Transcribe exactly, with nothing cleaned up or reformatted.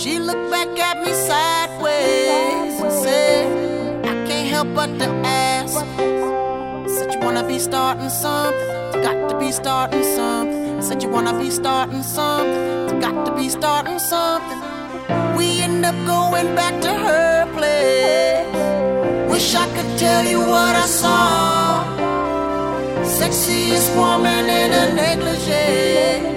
She looked back at me sideways and said, I can't help but to ask. Said you wanna be starting something, you got to be starting something. Said you wanna be starting something, you got to be starting something. We end up going back to her place. Wish I could tell you what I saw. Sexiest woman in a negligee.